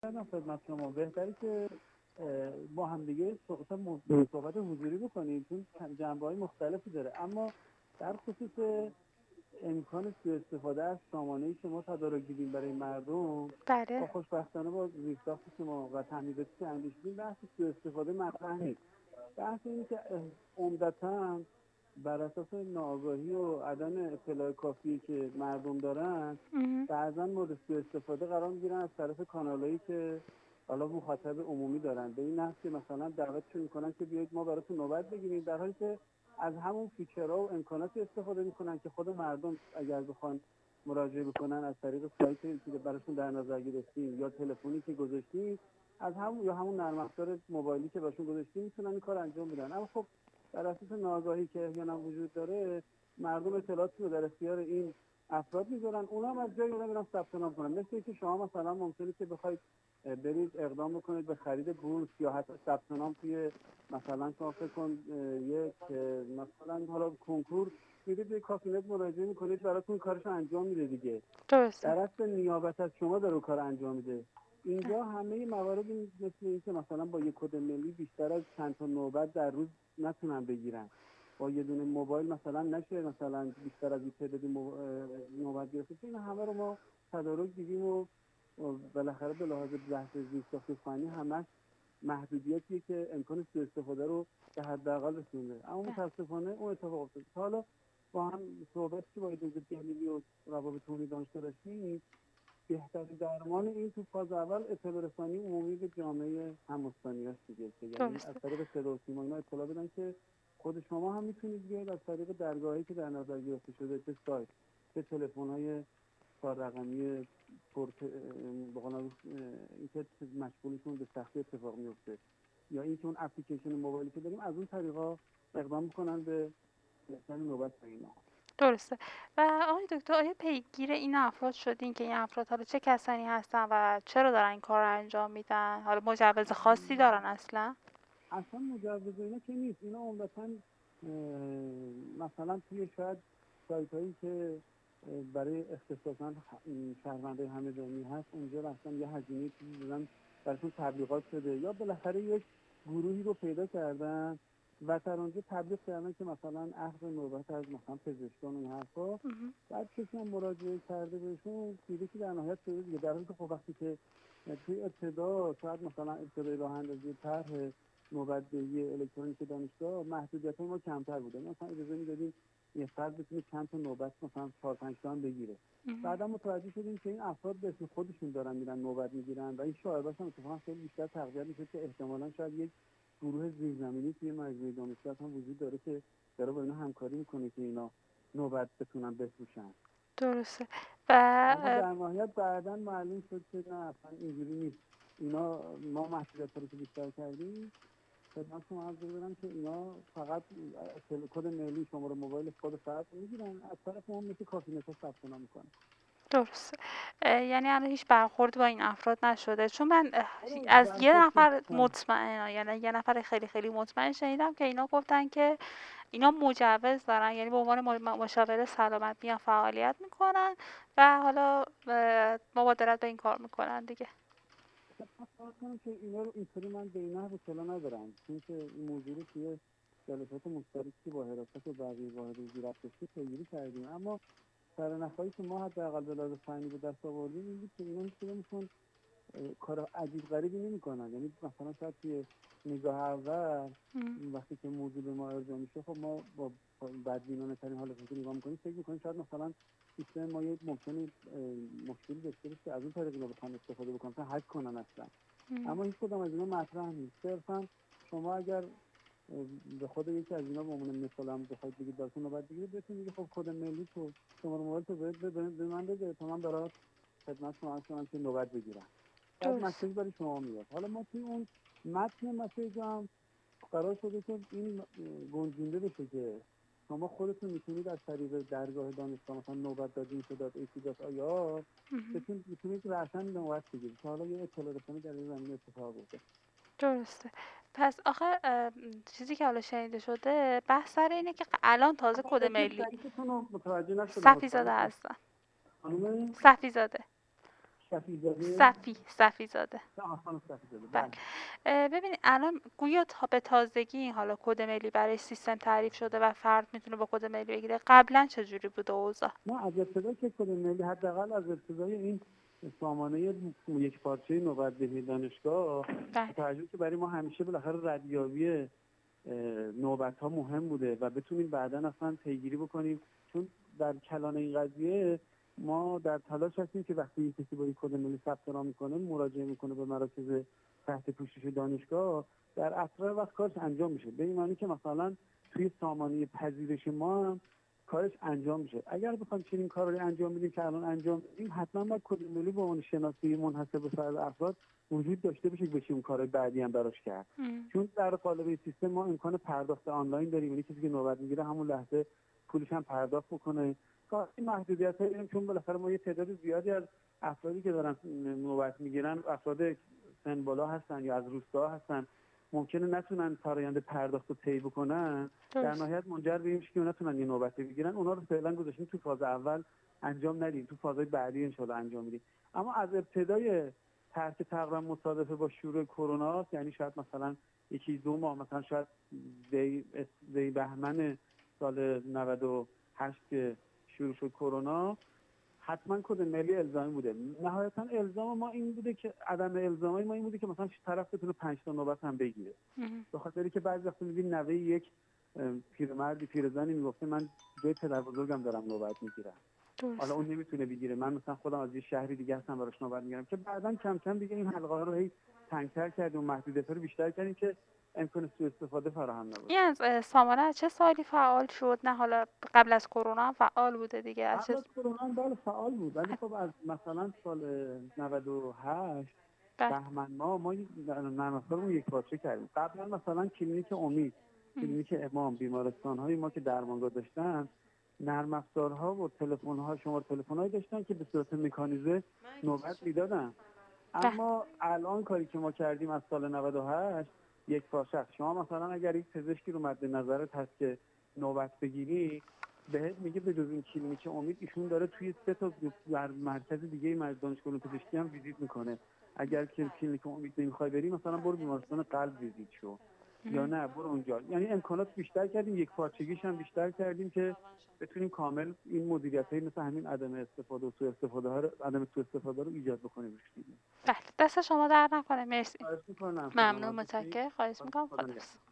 کردم خدمت شما بهتره که با هم دیگه صحبت حضوری بکنیم چون جنبه‌های مختلفی داره. اما در خصوص امکان سوء استفاده از سامانه شما تدارک دیدیم برای مردم، بله. با خوشبختانه با زیرساخت شما و تمهیداتی که اندیشیدیم بحث سوء استفاده مطرح نیست. بحث اینه که عمدتاً بر اساس ناآگاهی و عدم اطلاع کافی که مردم دارن مهم. بعضا مورد سوء استفاده قرار میگیرن از طرف کانالایی که حالا مخاطب عمومی دارن، به این نحو که مثلا دعوتشون میکنن که بیایید ما براتون نوبت بگیریم، در حالی که از همون فیچرها و امکاناتی استفاده میکنن که خود مردم اگر بخوان مراجعه بکنن از طریق سایتی که براشون در نظر گرفتیم یا تلفنی که گذاشتیم، از همون یا همون نرم افزار موبایلی که براشون گذاشتیم میتونن این کار انجام بدن. اما خب در اساس ناآگاهی که احیانا وجود داره، مردم اطلاعاتی رو در اختیار این افراد میذارن، اونا هم از جای اونا میرن ثبت نام کنن. مثل اینکه شما مثلا ممکنه که بخواید برید اقدام بکنید به خرید بورس یا حتی ثبت نام توی مثلا شما فکر کن یک مثلا حالا کنکور، میرید به کافینت مراجعه میکنید، براتون کارش انجام میده دیگه، درسته. در اصل نیابت از شما داره کار انجام میده. اینجا همه موارد مثل این که مثلا با یک کد ملی بیشتر از چند تا نوبت در روز نتونن بگیرن، با یه دونه موبایل مثلا نشه مثلا بیشتر از این تعدادی نوبت گرفته. این همه رو ما تدارک دیدیم و بالاخره به لحاظ بحث زیرساخت فنی همش محدودیتیه که امکان سوء استفاده رو به حداقل رسونده. اما متاسفانه اون اتفاق افتاد. حالا با هم صحبتی که با ایدوز جلیلی و روابط عمومی دانشگاه داشتیم، بهترین درمان این تو فاز اول اطلاع رسانی عمومی به جامعه هم‌استانی است دیگه، که یعنی از درسته. طریق صدا و سیما اینا اطلاع بدن که خود شما هم میتونید بیاید از طریق درگاهی که در نظر گرفته شده، چه سایت چه تلفن‌های 4 رقمی به قول معروف این که مشغولشون به سختی اتفاق میفته، یا اینکه اون اپلیکیشن موبایلی که داریم از اون طریقا اقدام میکنن به گرفتن نوبت به اینا. درسته. و آقای دکتر، آیا پیگیر این افراد شدین که این افراد حالا چه کسانی هستن و چرا دارن این کار رو انجام میدن؟ حالا مجوز خاصی دارن اصلا؟ اصلا مجوز اینا که نیست. اینا عمدتاً مثلا توی شاید سایت هایی که برای اختصاصا شهروندای همدانی هست، اونجا رفتن یه هزینه چیزی دادن براشون تبلیغات شده، یا بالاخره یک گروهی رو پیدا کردن و در اونجا تبلیغ کردن که مثلا اخذ نوبت از مثلا پزشکان و این حرفا. مهم. بعد کسی هم مراجعه کرده بهشون دیده که در نهایت شده دیگه، در حالی که خب وقتی که توی ابتدا شاید مثلا ابتدای راه اندازی طرح نوبت‌دهی الکترونیک دانشگاه محدودیت‌های ما کمتر بوده، مثلا اجازه می‌دادیم یه فرد بتونه چند تا نوبت مثلا 4 5 تا هم بگیره. مهم. بعدا متوجه شدیم که این افراد به اسم خودشون دارن میرن نوبت میگیرن و این شایعه‌اش هم اتفاقا خیلی بیشتر تقویت میشه که احتمالاً شاید یک گروه زیرزمینی توی مجموعه دانشگاه هم وجود داره که داره با اینا همکاری میکنه که اینا نوبت بتونن بفروشن. درسته. و اما در نهایت بعدا معلوم شد که نه، اصلا اینجوری نیست. اینا ما محدودیت رو که بیشتر کردیم، خدمتتون عرض بدارم که اینا فقط کد ملی شماره موبایل خود فرد میگیرن، از طرف ما مثل کافی نشست ثبت نام میکنن. درسته. یعنی الان هیچ برخورد با این افراد نشده؟ چون من حالا از در یه خصوص نفر مطمئن، یعنی یه نفر خیلی خیلی مطمئن شنیدم که اینا گفتن که اینا مجوز دارن، یعنی به عنوان مشاور سلامت میان فعالیت میکنن و حالا مبادرت به این کار میکنن دیگه. خدمت کنم که اینا رو اینطوری من به این نحو اطلاع ندارم، چون که این موضوع رو توی جلسات مشترکی که با حراست و بقیه واحد وزارت داشته پیگیری کردیم. اما سرنخ‌هایی که ما حداقل به لحاظ فنی به دست آوردیم این بود که اینا هیچ کدومشون کار عجیب غریبی نمی‌کنن. یعنی مثلا شاید توی نگاه اول م. وقتی که موضوع به ما ارجاع میشه، خب ما با بدبینانه ترین حالت که نگاه می‌کنیم فکر می‌کنیم شاید مثلا سیستم ما یک مشکلی داشته باشه که از اون طریق اینا بخوان استفاده بکنن تا هک کنن اصلا. م. اما هیچ کدام از اینا مطرح نیست. صرفا شما اگر به خود یکی از اینا به عنوان مثال هم بخواید بگید براتون نوبت بگیرید، بهتون میگه خب کد ملی تو شماره موبایل تو به من بده تا من برات خدمت شما عرض کنم که نوبت بگیرم. بعد درست. مسیج برای شما میاد. حالا ما توی اون متن مسیج هم قرار شده که این گنجونده بشه که شما خودتون میتونید از طریق درگاه دانشگاه مثلا نوبت دادین شداد AT.IR مهم. میتونید رسن نوبت بگیرید که حالا یه اطلاع رسانی در این زمینه اتفاق افتاده. درسته. پس آخه چیزی که حالا شنیده شده بحث سر اینه که الان تازه کد اسم ملی. شریفتون رو متوجه نشدم، صفی عذرخواهی زاده میکنم. هستن. خانم صفی زاده. شفیع صفی زاده. خانم صفی‌زاده، بله. بله. ببینید الان گویا تا به تازگی حالا کد ملی برای سیستم تعریف شده و فرد میتونه با کد ملی بگیره. قبلا چجوری بوده اوضاع؟ نه از ابتدا که کد ملی، حداقل از ابتدای این سامانه یک پارچه نوبت‌دهی دانشگاه، بله. توجه که برای ما همیشه بالاخره ردیابی نوبت‌ها مهم بوده و بتونیم بعداً اصلا پیگیری بکنیم، چون در کلان این قضیه ما در تلاش هستیم که وقتی کسی با این کد ملی ثبت نام میکنه، مراجعه میکنه به مراکز تحت پوشش دانشگاه، در اسرع وقت کارش انجام میشه. به این معنی که مثلا توی سامانه پذیرش ما هم کارش انجام میشه. اگر بخوایم چنین کاری انجام بدیم که الان انجام میدیم، حتما باید کد ملی به عنوان شناسی منحصر به فرد افراد وجود داشته باشه که بشه اون کارهای بعدی هم براش کرد. چون در قالب سیستم ما امکان پرداخت آنلاین داریم، یعنی کسی که نوبت میگیره همون لحظه پولش هم پرداخت بکنه. این محدودیت‌ها داریم چون بالاخره ما یه تعداد زیادی از افرادی که دارن نوبت میگیرن افراد سن بالا هستن یا از روستا هستن، ممکنه نتونن فرآیند پرداخت رو طی بکنن، در نهایت منجر به این میشه که نتونن یه نوبت بگیرن. اونا رو فعلا گذاشتیم تو فاز اول انجام ندیم، تو فازهای بعدی ان شاءالله انجام میدیم. اما از ابتدای ترک تقریبا مصادفه با شروع کرونا، یعنی شاید مثلا یکی دو ماه، مثلا شاید دی بهمن سال 98 که شروع شد کرونا، حتما کد ملی الزامی بوده. نهایتا الزام ما این بوده که عدم الزامی ما این بوده که مثلا طرف بتونه 5 تا نوبت هم بگیره. به خاطری که بعضی وقتا می‌بینی نوه یک پیرمردی پیرزنی میگفته من جای پدر بزرگم دارم نوبت میگیرم، حالا اون نمیتونه بگیره، من مثلا خودم از یه شهری دیگه هستم براش نوبت میگیرم، که بعداً کم کم دیگه این حلقه ها رو هی تنگ‌تر کردیم و محدودیت‌ها رو بیشتر کردیم که امکان سوء استفاده فراهم نباشه. این از سامانه از چه سالی فعال شد؟ نه حالا قبل از کرونا هم فعال بوده دیگه؟ از قبل چه از کرونا هم بله فعال بود، ولی خب از مثلا سال 98 بهمن ما نرم افزارمون یک پارچه کردیم. قبلا مثلا کلینیک امید، کلینیک امام، بیمارستان‌های ما که درمانگاه داشتن، نرم افزارها و تلفن‌ها، شماره تلفن‌هایی داشتن که به صورت مکانیزه نوبت میدادن. اما الان کاری که ما کردیم از سال 98 یک پارچه است. شما مثلا اگر یک پزشکی رو مد نظرت هست که نوبت بگیری، بهت میگه به جز این کلینیک امید ایشون داره توی 3 تا در مرکز دیگه دانشگاه پزشکی هم ویزیت میکنه. اگر که کلینیک امید نمیخوای بری، مثلا برو بیمارستان قلب ویزیت شو، یا نه برو اونجا. یعنی امکانات بیشتر کردیم، یک پارچگیش هم بیشتر کردیم که بتونیم کامل این مدیریت‌های مثل همین عدم استفاده و سوء استفاده رو ایجاد بکنیم. بله، دست شما درد نکنه. مرسی. خواهش می‌کنم. ممنون، متشکرم. خواهش می‌کنم. خدا